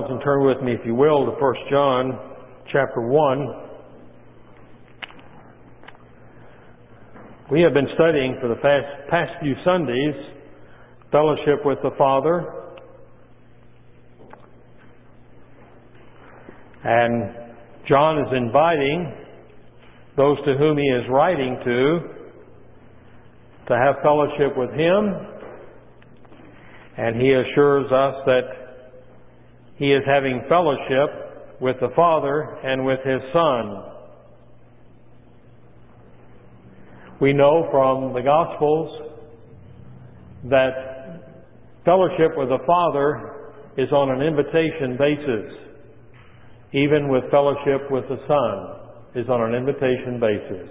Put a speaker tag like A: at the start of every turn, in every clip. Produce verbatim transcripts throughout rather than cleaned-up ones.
A: And turn with me, if you will, to First John chapter one. We have been studying for the past, past few Sundays fellowship with the Father. And John is inviting those to whom he is writing to to have fellowship with him. And he assures us that he is having fellowship with the Father and with His Son. We know from the Gospels that fellowship with the Father is on an invitation basis. Even with fellowship with the Son is on an invitation basis.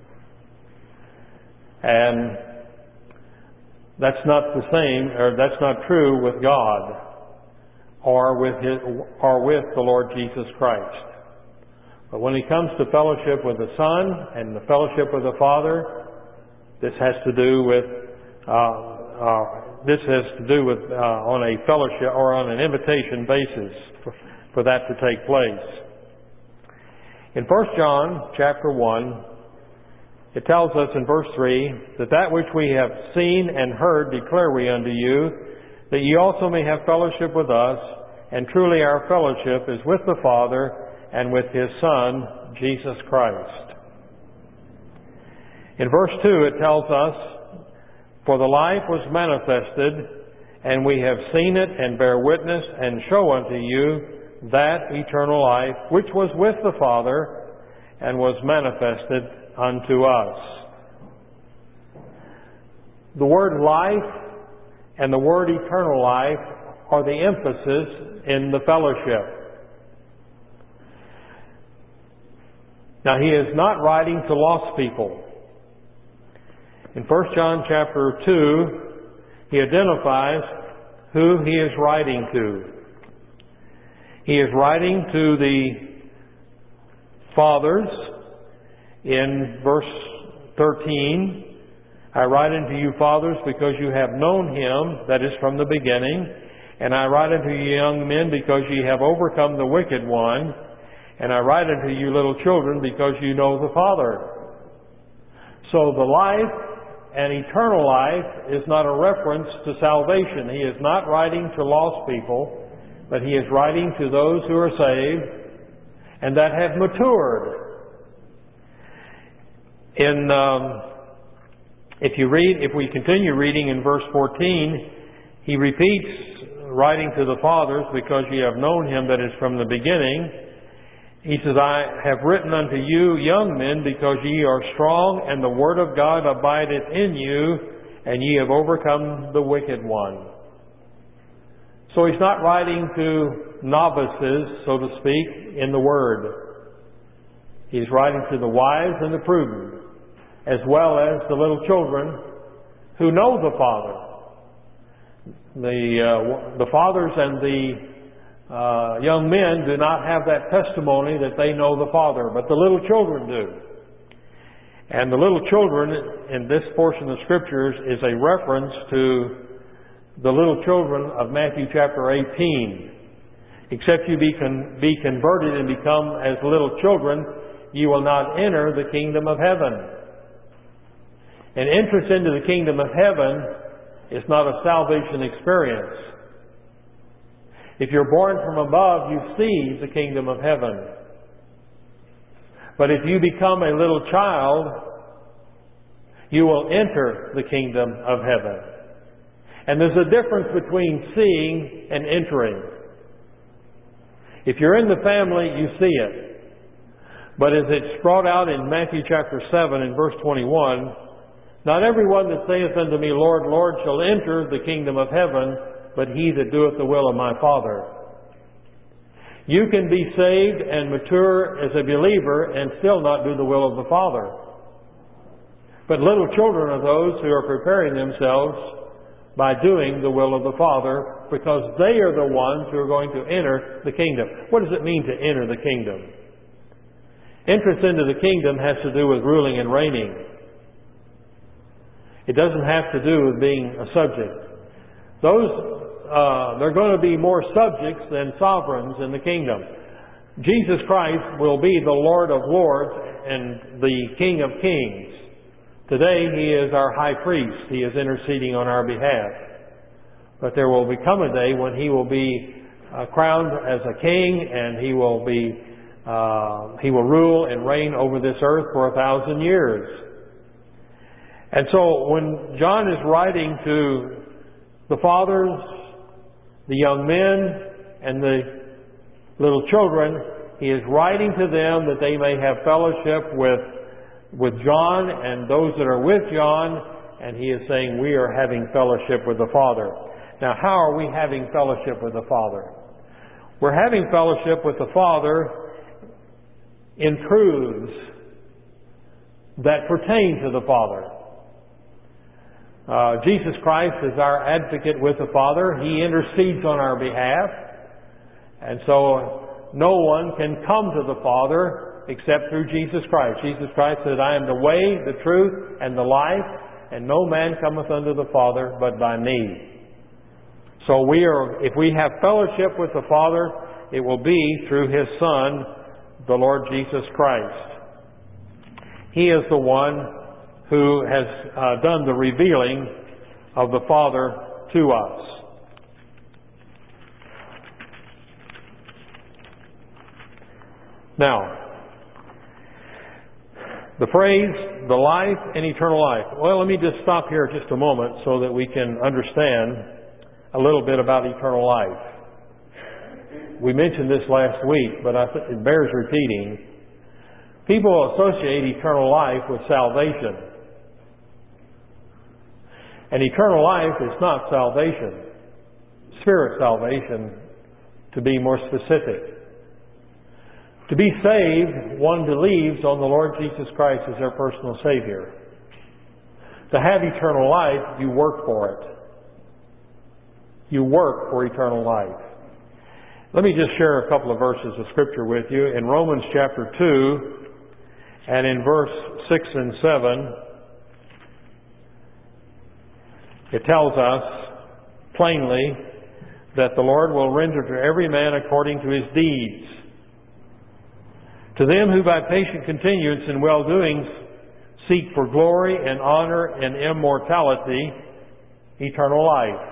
A: And that's not the same, or that's not true with God. Or with his, or with the Lord Jesus Christ. But when it comes to fellowship with the Son and the fellowship with the Father, this has to do with uh, uh, this has to do with uh, on a fellowship or on an invitation basis for, for that to take place. In First John chapter one, it tells us in verse three that that which we have seen and heard declare we unto you, that ye also may have fellowship with us. And truly our fellowship is with the Father and with His Son, Jesus Christ. In verse two it tells us, for the life was manifested, and we have seen it and bear witness and show unto you that eternal life which was with the Father and was manifested unto us. The word life and the word eternal life are the emphasis in the fellowship. Now, he is not writing to lost people. In First John chapter two, he identifies who he is writing to. He is writing to the fathers in verse thirteen. I write unto you, fathers, because you have known him that is from the beginning. And I write unto you, young men, because ye have overcome the wicked one. And I write unto you, little children, because you know the Father. So the life and eternal life is not a reference to salvation. He is not writing to lost people, but he is writing to those who are saved and that have matured. In um, if you read, if we continue reading in verse fourteen, he repeats, writing to the fathers, because ye have known him that is from the beginning. He says, I have written unto you, young men, because ye are strong, and the word of God abideth in you, and ye have overcome the wicked one. So he's not writing to novices, so to speak, in the word. He's writing to the wise and the prudent, as well as the little children who know the Father. The uh, the fathers and the uh, young men do not have that testimony that they know the Father, but the little children do. And the little children in this portion of the Scriptures is a reference to the little children of Matthew chapter eighteen. Except you be, con- be converted and become as little children, you will not enter the kingdom of heaven. An entrance into the kingdom of heaven is not a salvation experience. If you're born from above, you see the kingdom of heaven. But if you become a little child, you will enter the kingdom of heaven. And there's a difference between seeing and entering. If you're in the family, you see it. But as it's brought out in Matthew chapter seven and verse twenty-one, not everyone that saith unto me, Lord, Lord, shall enter the kingdom of heaven, but he that doeth the will of my Father. You can be saved and mature as a believer and still not do the will of the Father. But little children are those who are preparing themselves by doing the will of the Father, because they are the ones who are going to enter the kingdom. What does it mean to enter the kingdom? Entrance into the kingdom has to do with ruling and reigning. It doesn't have to do with being a subject. Those uh, there are going to be more subjects than sovereigns in the kingdom. Jesus Christ will be the Lord of lords and the King of kings. Today He is our high priest. He is interceding on our behalf. But there will become a day when He will be uh, crowned as a king, and He will be uh, He will rule and reign over this earth for a thousand years. And so when John is writing to the fathers, the young men, and the little children, he is writing to them that they may have fellowship with, with John and those that are with John, and he is saying we are having fellowship with the Father. Now, how are we having fellowship with the Father? We're having fellowship with the Father in truths that pertain to the Father. Uh, Jesus Christ is our advocate with the Father. He intercedes on our behalf. And so no one can come to the Father except through Jesus Christ. Jesus Christ said, I am the way, the truth, and the life, and no man cometh unto the Father but by me. So we are, if we have fellowship with the Father, it will be through His Son, the Lord Jesus Christ. He is the one who has uh, done the revealing of the Father to us. Now, the phrase, the life and eternal life. Well, let me just stop here just a moment so that we can understand a little bit about eternal life. We mentioned this last week, but I th- it bears repeating. People associate eternal life with salvation. And eternal life is not salvation. Spirit salvation, to be more specific. To be saved, one believes on the Lord Jesus Christ as their personal Savior. To have eternal life, you work for it. You work for eternal life. Let me just share a couple of verses of Scripture with you. In Romans chapter two, and in verse six and seven, it tells us plainly that the Lord will render to every man according to his deeds. To them who by patient continuance in well-doing seek for glory and honor and immortality, eternal life.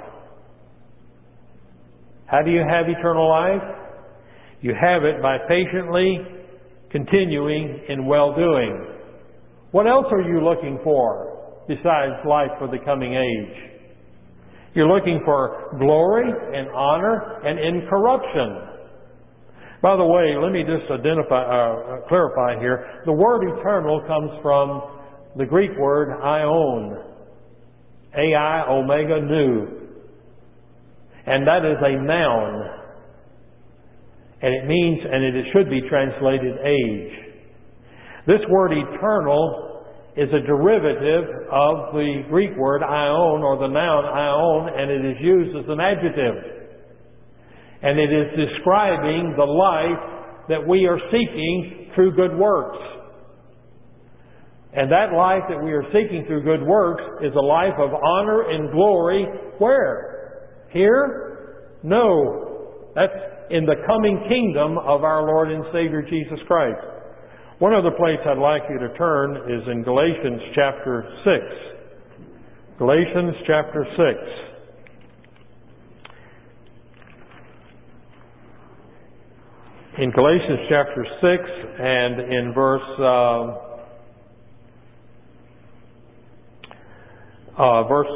A: How do you have eternal life? You have it by patiently continuing in well-doing. What else are you looking for besides life for the coming age? You're looking for glory and honor and incorruption. By the way, let me just identify, uh, clarify here. The word eternal comes from the Greek word aion. A I omega nu. And that is a noun. And it means, and it should be translated age. This word eternal is a derivative of the Greek word aion, or the noun aion, and it is used as an adjective. And it is describing the life that we are seeking through good works. And that life that we are seeking through good works is a life of honor and glory. Where? Here? No. That's in the coming kingdom of our Lord and Savior Jesus Christ. One other place I'd like you to turn is in Galatians chapter six. Galatians chapter six. In Galatians chapter six and in verse uh, uh, verse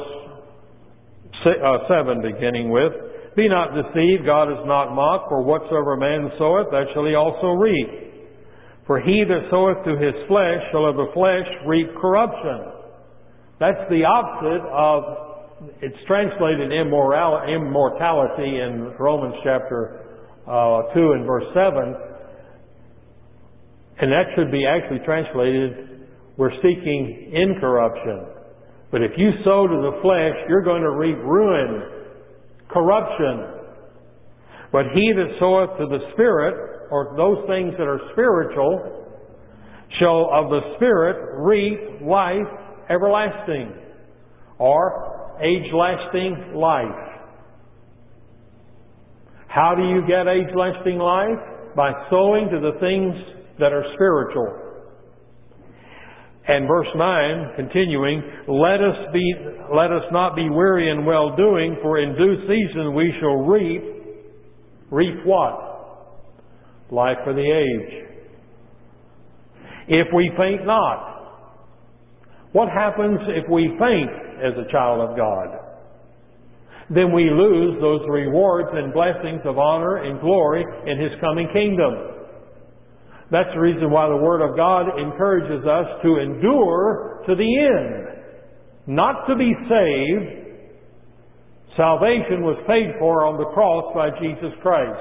A: seven, beginning with, be not deceived, God is not mocked, for whatsoever man soweth, that shall he also reap. For he that soweth to his flesh shall of the flesh reap corruption. That's the opposite of, it's translated immoral, immortality in Romans chapter uh, two and verse seven. And that should be actually translated, we're seeking incorruption. But if you sow to the flesh, you're going to reap ruin, corruption. But he that soweth to the Spirit, or those things that are spiritual, shall of the Spirit reap life everlasting, or age-lasting life. How do you get age-lasting life? By sowing to the things that are spiritual. And verse nine, continuing, let us be, let us not be weary in well-doing, for in due season we shall reap. Reap what? Life for the age. If we faint not. What happens if we faint as a child of God? Then we lose those rewards and blessings of honor and glory in His coming kingdom. That's the reason why the Word of God encourages us to endure to the end. Not to be saved. Salvation was paid for on the cross by Jesus Christ.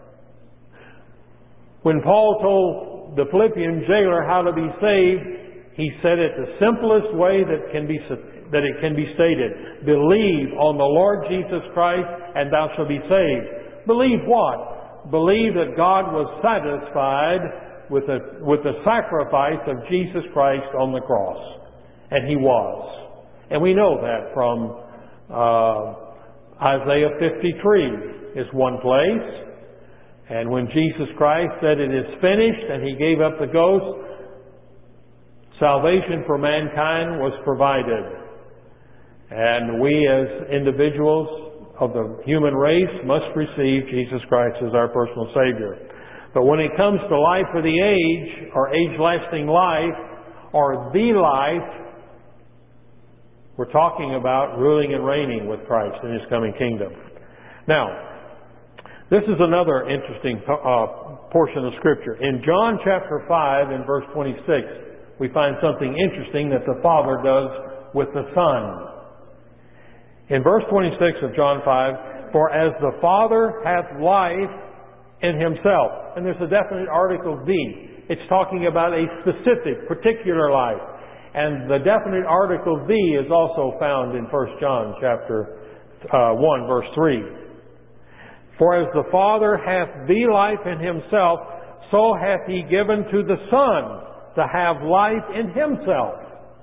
A: When Paul told the Philippian jailer how to be saved, he said it the simplest way that can be that it can be stated. Believe on the Lord Jesus Christ and thou shalt be saved. Believe what? Believe that God was satisfied with the, with the sacrifice of Jesus Christ on the cross. And He was. And we know that from uh, Isaiah fifty-three is one place. And when Jesus Christ said it is finished and He gave up the ghost, salvation for mankind was provided. And we as individuals of the human race must receive Jesus Christ as our personal Savior. But when it comes to life for the age, or age-lasting life, or the life, we're talking about ruling and reigning with Christ in His coming kingdom. Now, this is another interesting uh, portion of Scripture. In John chapter five and verse twenty-six, we find something interesting that the Father does with the Son. In verse twenty-six of John five, for as the Father hath life in Himself. And there's a definite article the. It's talking about a specific, particular life. And the definite article the is also found in First John chapter uh, one, verse three. For as the Father hath the life in Himself, so hath He given to the Son to have life in Himself.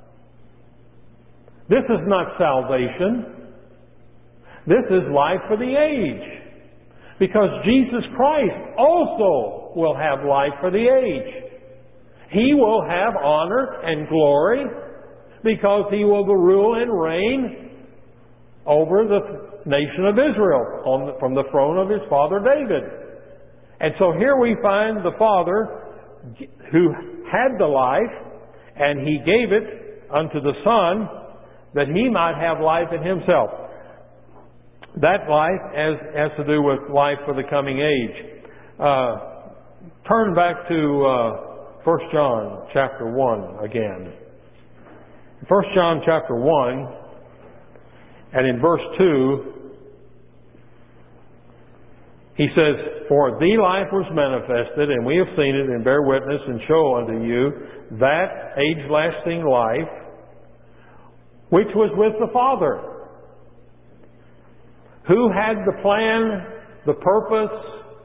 A: This is not salvation. This is life for the age. Because Jesus Christ also will have life for the age. He will have honor and glory because He will rule and reign over the nation of Israel on the, from the throne of His father David. And so here we find the Father who had the life, and He gave it unto the Son that He might have life in Himself. That life has, has to do with life for the coming age. Uh, turn back to uh, First John chapter one again. First John chapter one, and in verse two, he says, for the life was manifested, and we have seen it, and bear witness, and show unto you that age-lasting life, which was with the Father. Who had the plan, the purpose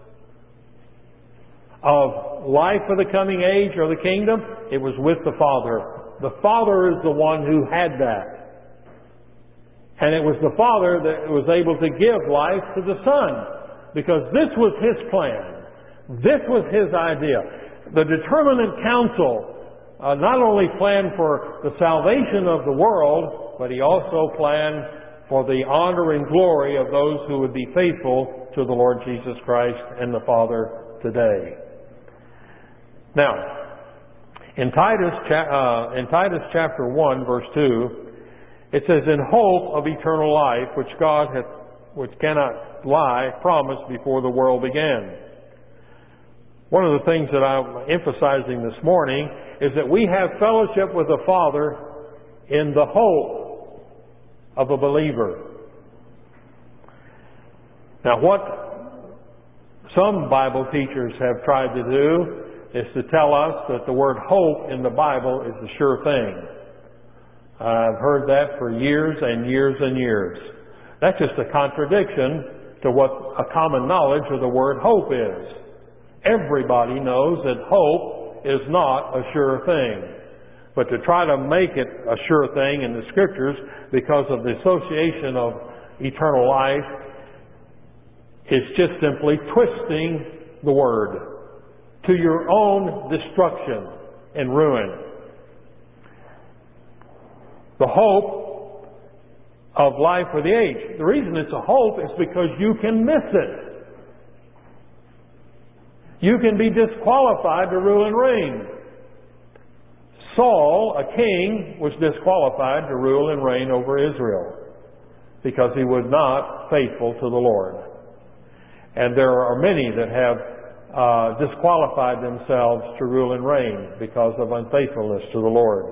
A: of life for the coming age or the kingdom? It was with the Father. The Father is the one who had that. And it was the Father that was able to give life to the Son. Because this was His plan. This was His idea. The determinate counsel uh, not only planned for the salvation of the world, but He also planned for the honor and glory of those who would be faithful to the Lord Jesus Christ and the Father today. Now, in Titus, uh, in Titus chapter one, verse two, it says, in hope of eternal life, which God hath, which cannot lie, promised before the world began. One of the things that I'm emphasizing this morning is that we have fellowship with the Father in the hope of a believer. Now, what some Bible teachers have tried to do is to tell us that the word hope in the Bible is a sure thing. I've heard that for years and years and years. That's just a contradiction to what a common knowledge of the word hope is. Everybody knows that hope is not a sure thing. But to try to make it a sure thing in the Scriptures because of the association of eternal life It's just simply twisting the Word to your own destruction and ruin. The hope of life for the age. The reason it's a hope is because you can miss it. You can be disqualified to rule and reign. Saul, a king, was disqualified to rule and reign over Israel because he was not faithful to the Lord. And there are many that have uh, disqualified themselves to rule and reign because of unfaithfulness to the Lord.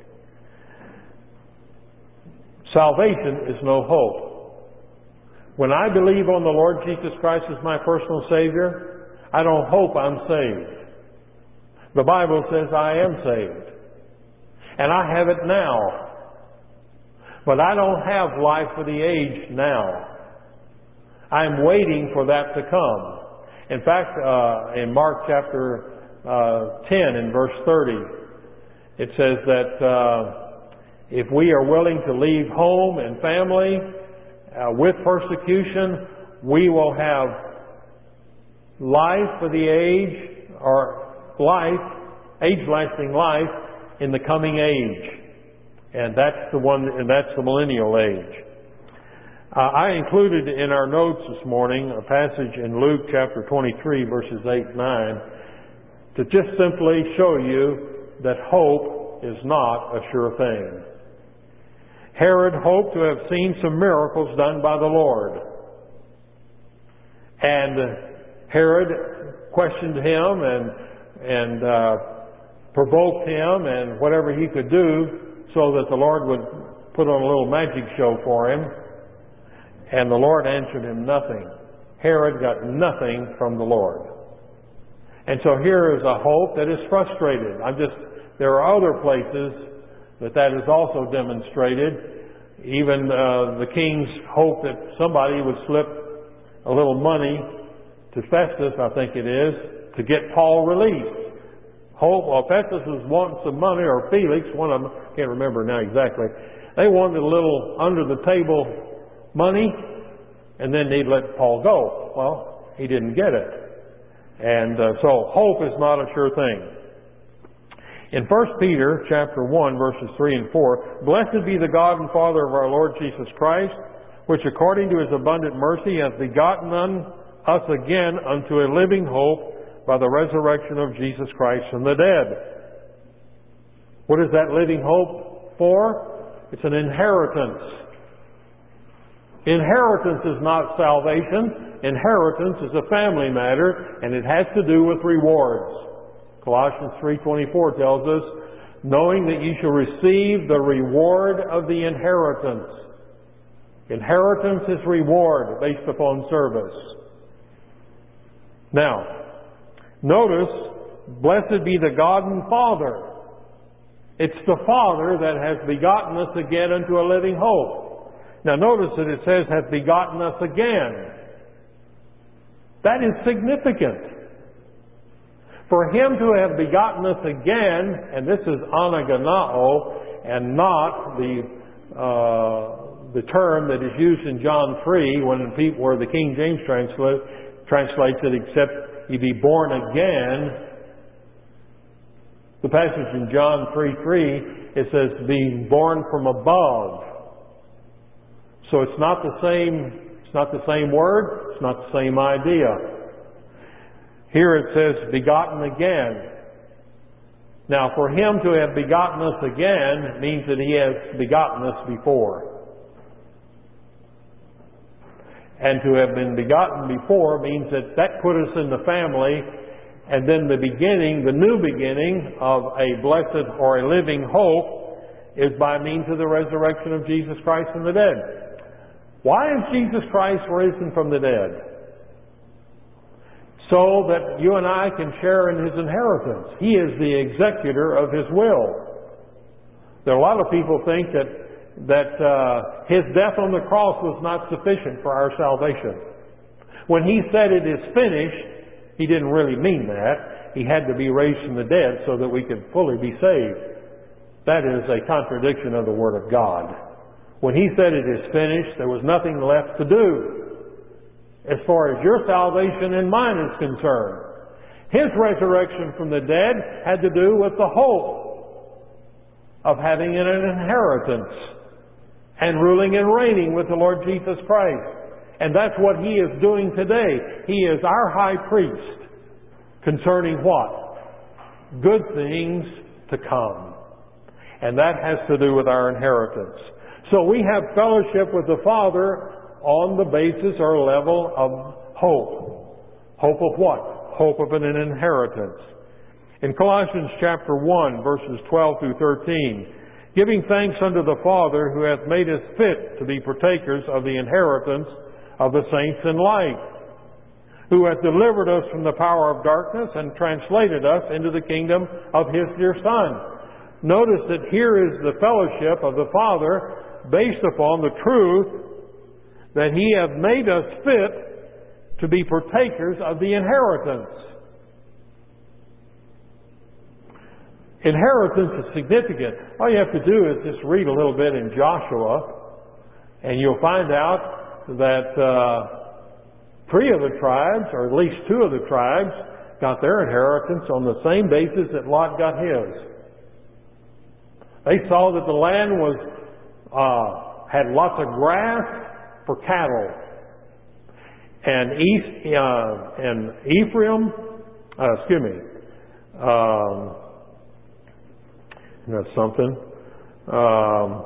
A: Salvation is no hope. When I believe on the Lord Jesus Christ as my personal Savior, I don't hope I'm saved. The Bible says I am saved. And I have it now. But I don't have life for the age now. I'm waiting for that to come. In fact, uh, in Mark chapter uh, ten and verse thirty, it says that uh, if we are willing to leave home and family uh, with persecution, we will have life for the age, or life, age-lasting life in the coming age. And that's the one, and that's the millennial age. Uh, I included in our notes this morning a passage in Luke chapter twenty-three, verses eight and nine, to just simply show you that hope is not a sure thing. Herod hoped to have seen some miracles done by the Lord. And Herod questioned him and, and uh, provoked him and whatever he could do so that the Lord would put on a little magic show for him. And the Lord answered him nothing. Herod got nothing from the Lord. And so here is a hope that is frustrated. I'm just, there are other places that that is also demonstrated. Even uh, the king's hope that somebody would slip a little money to Festus, I think it is, to get Paul released. Hope, well, Festus was wanting some money, or Felix, one of them, can't remember now exactly. They wanted a little under the table money, and then they'd let Paul go. Well, he didn't get it. And uh, so hope is not a sure thing. In First Peter chapter one, verses three and four, "Blessed be the God and Father of our Lord Jesus Christ, which according to His abundant mercy hath begotten us again unto a living hope by the resurrection of Jesus Christ from the dead." What is that living hope for? It's an inheritance. Inheritance is not salvation. Inheritance is a family matter, and it has to do with rewards. Colossians three twenty-four tells us, "Knowing that you shall receive the reward of the inheritance." Inheritance is reward based upon service. Now, notice, "Blessed be the God and Father." It's the Father that has begotten us again unto a living hope. Now notice that it says, "hath begotten us again." That is significant. For Him to have begotten us again, and this is anaganao, and not the uh, the term that is used in John three, when people, where the King James translate, translates it, "except ye be born again." The passage in John three three, it says, "being born from above." So it's not the same, it's not the same word, it's not the same idea. Here it says, "begotten again." Now, for Him to have begotten us again means that He has begotten us before. And to have been begotten before means that that put us in the family, and then the beginning, the new beginning of a blessed or a living hope is by means of the resurrection of Jesus Christ from the dead. Why is Jesus Christ risen from the dead? So that you and I can share in His inheritance. He is the executor of His will. There are a lot of people think that that uh, His death on the cross was not sufficient for our salvation. When He said it is finished, He didn't really mean that. He had to be raised from the dead so that we could fully be saved. That is a contradiction of the Word of God. When He said it is finished, there was nothing left to do. as far as your salvation and mine is concerned. His resurrection from the dead had to do with the hope of having an inheritance and ruling and reigning with the Lord Jesus Christ. And that's what He is doing today. He is our high priest concerning what? Good things to come. And that has to do with our inheritance. So we have fellowship with the Father on the basis or level of hope. Hope of what? Hope of an inheritance. In Colossians chapter one, verses twelve through thirteen, giving thanks unto the Father who hath made us fit to be partakers of the inheritance of the saints in light, who hath delivered us from the power of darkness and translated us into the kingdom of His dear Son. Notice that here is the fellowship of the Father based upon the truth that He hath made us fit to be partakers of the inheritance. Inheritance is significant. All you have to do is just read a little bit in Joshua, and you'll find out that uh, three of the tribes, or at least two of the tribes, got their inheritance on the same basis that Lot got his. They saw that the land was uh, had lots of grass for cattle. And East uh, and Ephraim, uh, excuse me, um, that's something. Um,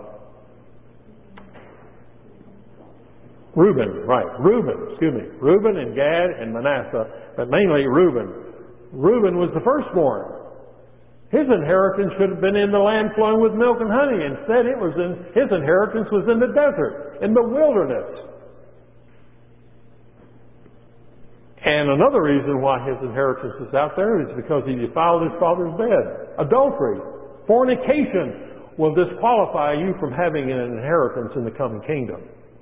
A: Reuben, right? Reuben, excuse me, Reuben and Gad and Manasseh, but mainly Reuben. Reuben was the firstborn. His inheritance should have been in the land flowing with milk and honey. Instead, it was in his inheritance was in the desert, in the wilderness. And another reason why his inheritance is out there is because he defiled his father's bed. Adultery, fornication will disqualify you from having an inheritance in the coming kingdom.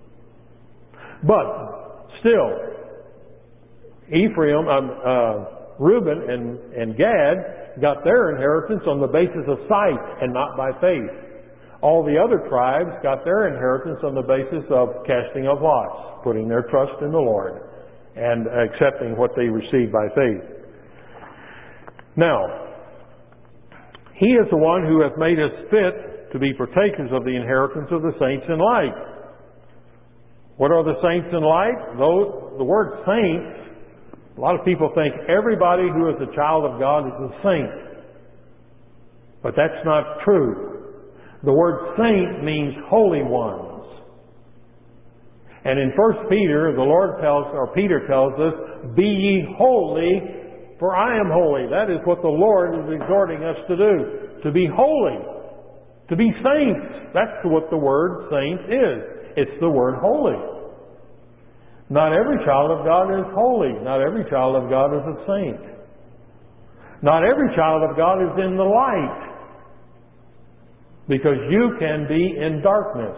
A: But still, Ephraim, um, uh, Reuben and, and Gad got their inheritance on the basis of sight and not by faith. All the other tribes got their inheritance on the basis of casting of lots, putting their trust in the Lord and accepting what they received by faith. Now, He is the one who hath made us fit to be partakers of the inheritance of the saints in light. What are the saints in light? Those, the word saints, a lot of people think everybody who is a child of God is a saint. But that's not true. The word saint means holy ones. And in First Peter, the Lord tells, or Peter tells us, be ye holy, for I am holy. That is what the Lord is exhorting us to do. To be holy. To be saints. That's what the word saint is. It's the word holy. Not every child of God is holy. Not every child of God is a saint. Not every child of God is in the light. Because you can be in darkness.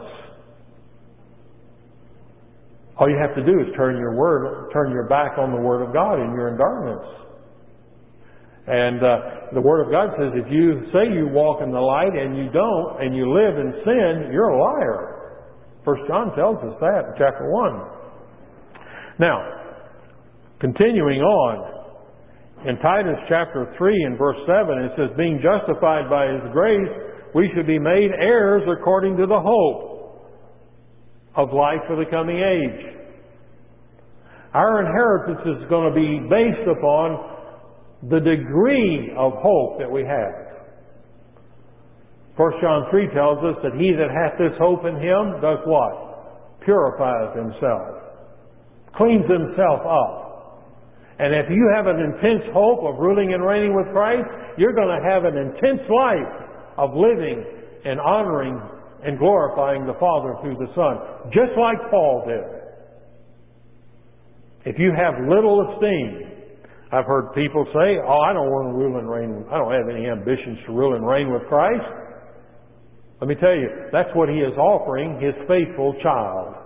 A: All you have to do is turn your word, turn your back on the Word of God, and you're in darkness. And uh, the Word of God says, if you say you walk in the light and you don't, and you live in sin, you're a liar. First John tells us that in chapter one. Now, continuing on, in Titus chapter three and verse seven, it says, being justified by His grace, we should be made heirs according to the hope of life for the coming age. Our inheritance is going to be based upon the degree of hope that we have. First John three tells us that he that hath this hope in Him does what? Purifies himself. Cleans himself up. And if you have an intense hope of ruling and reigning with Christ, you're going to have an intense life of living and honoring and glorifying the Father through the Son, just like Paul did. If you have little esteem, I've heard people say, oh, I don't want to rule and reign, I don't have any ambitions to rule and reign with Christ. Let me tell you, that's what He is offering His faithful child.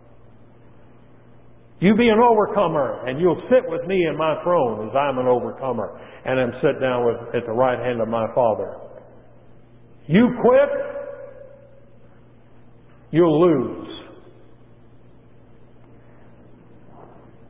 A: You be an overcomer, and you'll sit with me in my throne as I'm an overcomer, and I'm set down with, at the right hand of my Father. You quit, you'll lose.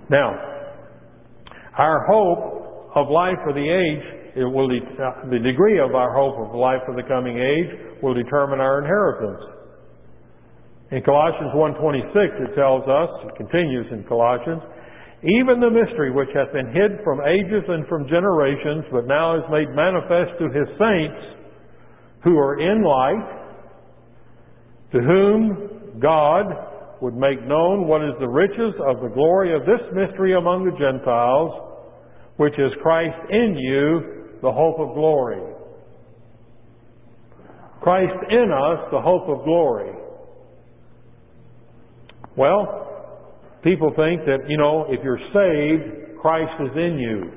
A: Now, our hope of life for the age, it will de- uh, the degree of our hope of life for the coming age will determine our inheritance. In Colossians one twenty-six, it tells us, it continues in Colossians, even the mystery which hath been hid from ages and from generations, but now is made manifest to His saints who are in light, to whom God would make known what is the riches of the glory of this mystery among the Gentiles, which is Christ in you, the hope of glory. Christ in us, the hope of glory. Well, people think that, you know, if you're saved, Christ is in you.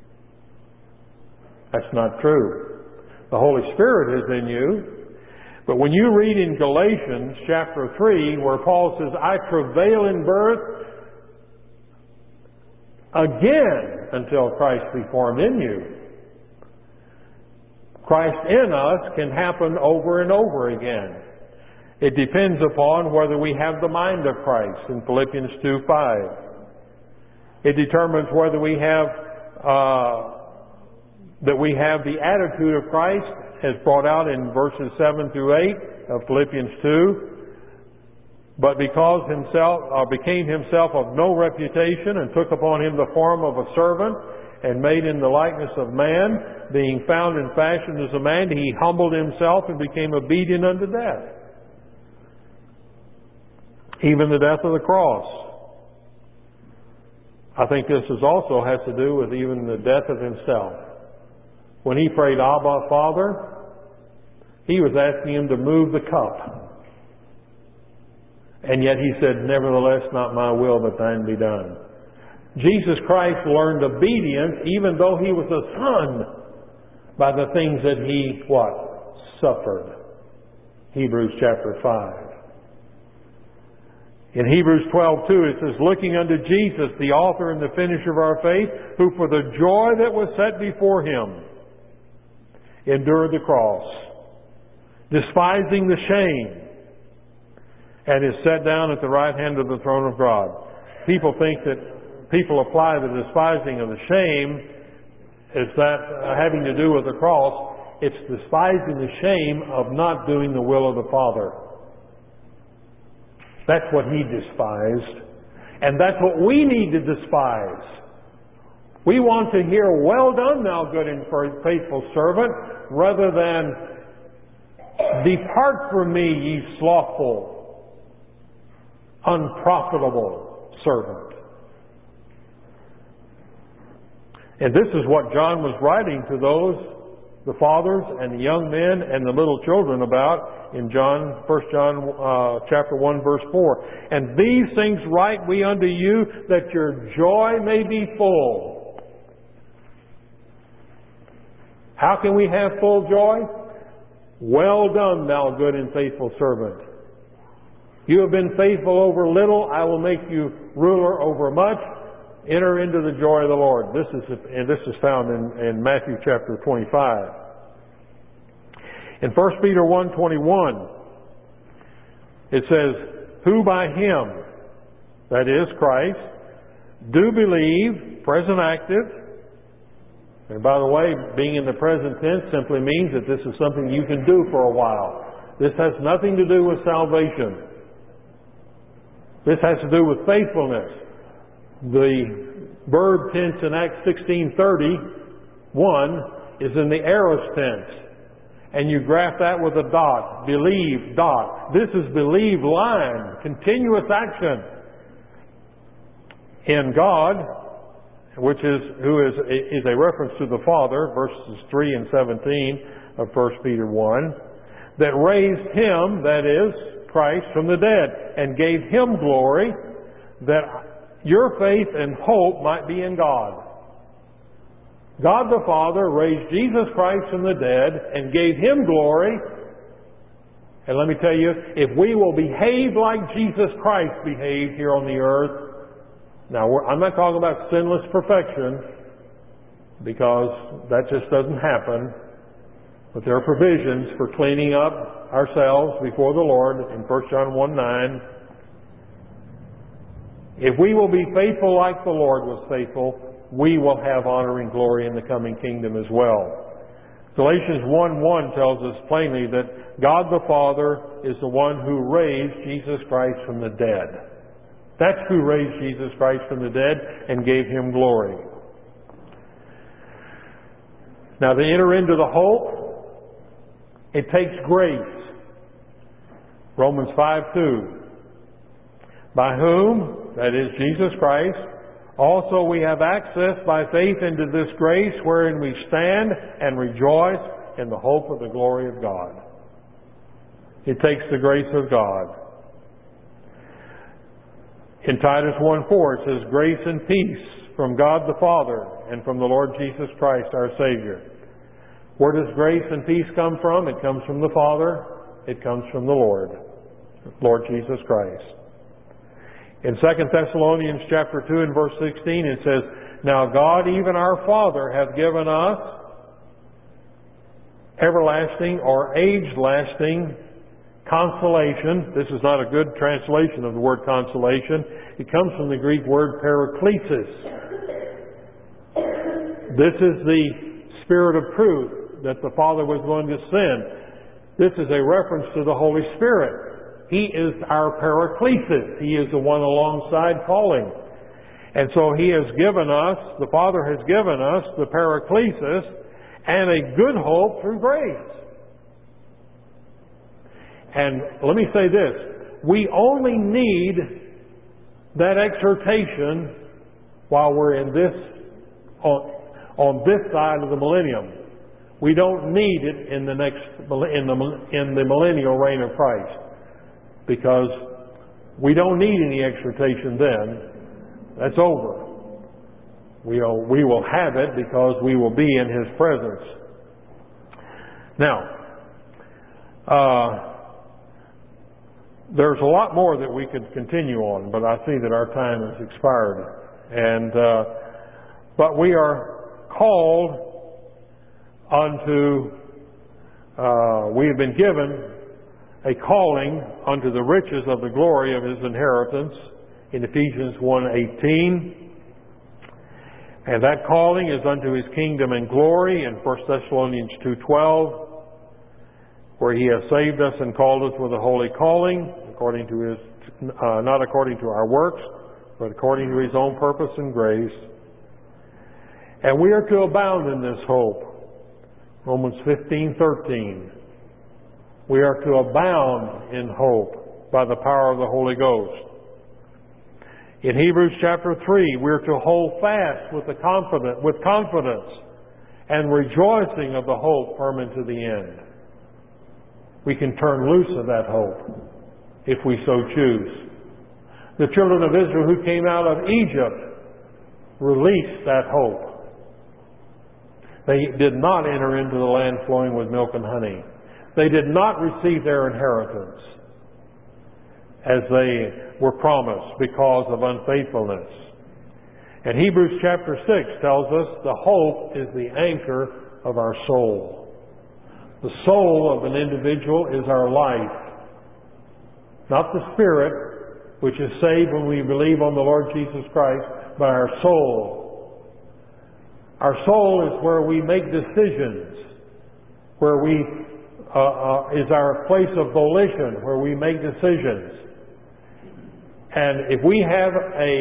A: That's not true. The Holy Spirit is in you. But when you read in Galatians chapter three, where Paul says, I travail in birth again until Christ be formed in you. Christ in us can happen over and over again. It depends upon whether we have the mind of Christ in Philippians two five. It determines whether we have uh, that we have the attitude of Christ as brought out in verses seven through eight of Philippians two. But because himself uh, became himself of no reputation, and took upon him the form of a servant, and made in the likeness of man, being found and fashioned as a man, he humbled himself and became obedient unto death, even the death of the cross. I think this is also has to do with even the death of himself. When he prayed, Abba, Father, he was asking him to move the cup. And yet he said, nevertheless, not my will, but thine be done. Jesus Christ learned obedience even though he was a son by the things that he, what? Suffered. Hebrews chapter five. In Hebrews twelve two, it says, looking unto Jesus, the author and the finisher of our faith, who for the joy that was set before him endured the cross, despising the shame, and is set down at the right hand of the throne of God. People think that people apply the despising of the shame as that uh, having to do with the cross. It's despising the shame of not doing the will of the Father. That's what he despised. And that's what we need to despise. We want to hear, well done, thou good and faithful servant, rather than, depart from me, ye slothful, unprofitable servant. And this is what John was writing to those, the fathers and the young men and the little children about in John, First John uh, chapter one, verse four. And these things write we unto you, that your joy may be full. How can we have full joy? Well done, thou good and faithful servant. You have been faithful over little, I will make you ruler over much. Enter into the joy of the Lord. This is and this is found in, in Matthew chapter twenty-five. In First Peter one twenty-one, it says, who by him, that is Christ, do believe, present active. And by the way, being in the present tense simply means that this is something you can do for a while. This has nothing to do with salvation. This has to do with faithfulness. The verb tense in Acts sixteen thirty-one is in the aorist tense. And you graph that with a dot. Believe, dot. This is believe, line. Continuous action. In God, which is who is, is a reference to the Father, verses three and seventeen of First Peter one, that raised him, that is, Christ, from the dead, and gave him glory, that your faith and hope might be in God. God the Father raised Jesus Christ from the dead and gave him glory. And let me tell you, if we will behave like Jesus Christ behaved here on the earth, now we're, I'm not talking about sinless perfection, because that just doesn't happen. But there are provisions for cleaning up ourselves before the Lord in First John one nine. If we will be faithful like the Lord was faithful, we will have honor and glory in the coming kingdom as well. Galatians one one tells us plainly that God the Father is the one who raised Jesus Christ from the dead. That's who raised Jesus Christ from the dead and gave Him glory. Now, to enter into the hope, it takes grace. Romans five two. By whom, that is Jesus Christ, also we have access by faith into this grace wherein we stand and rejoice in the hope of the glory of God. It takes the grace of God. In Titus one four it says, grace and peace from God the Father and from the Lord Jesus Christ our Savior. Where does grace and peace come from? It comes from the Father. It comes from the Lord, Lord Jesus Christ. In Second Thessalonians chapter two and verse sixteen it says, now God, even our Father, hath given us everlasting or age-lasting consolation. This is not a good translation of the word consolation. It comes from the Greek word paraklesis. This is the Spirit of truth that the Father was going to send. This is a reference to the Holy Spirit. He is our paraklesis. He is the one alongside calling. And so He has given us, the Father has given us the paraklesis and a good hope through grace. And let me say this, we only need that exhortation while we're in this, on, on this side of the millennium. We don't need it in the next, in the, in the millennial reign of Christ. Because we don't need any exhortation then. That's over. We'll, we will have it because we will be in His presence. Now, uh, there's a lot more that we could continue on, but I see that our time has expired. And uh, but we are called unto, uh, we have been given a calling unto the riches of the glory of His inheritance in Ephesians one eighteen. And that calling is unto His kingdom and glory in First Thessalonians two twelve, where He has saved us and called us with a holy calling, according to His, uh, not according to our works, but according to His own purpose and grace. And we are to abound in this hope. Romans fifteen thirteen. We are to abound in hope by the power of the Holy Ghost. In Hebrews chapter three, we are to hold fast with the confident, with confidence and rejoicing of the hope firm into the end. We can turn loose of that hope if we so choose. The children of Israel who came out of Egypt released that hope. They did not enter into the land flowing with milk and honey. They did not receive their inheritance as they were promised because of unfaithfulness. And Hebrews chapter six tells us the hope is the anchor of our soul. The soul of an individual is our life, not the spirit, which is saved when we believe on the Lord Jesus Christ, but our soul. Our soul is where we make decisions, where we Uh, uh, is our place of volition, where we make decisions. And if we have a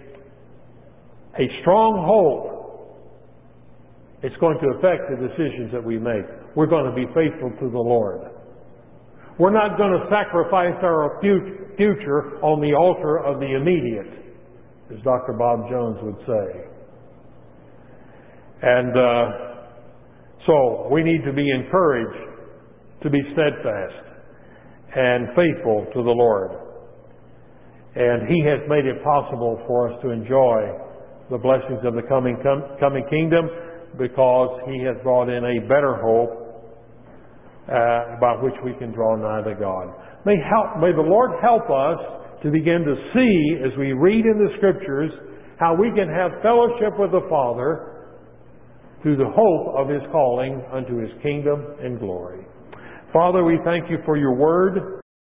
A: a strong hope, it's going to affect the decisions that we make. We're going to be faithful to the Lord. We're not going to sacrifice our future on the altar of the immediate, as Doctor Bob Jones would say. And uh, so we need to be encouraged to be steadfast and faithful to the Lord. And He has made it possible for us to enjoy the blessings of the coming com- coming kingdom because He has brought in a better hope uh, by which we can draw nigh to God. May, help, may the Lord help us to begin to see, as we read in the Scriptures, how we can have fellowship with the Father through the hope of His calling unto His kingdom and glory. Father, we thank You for Your Word.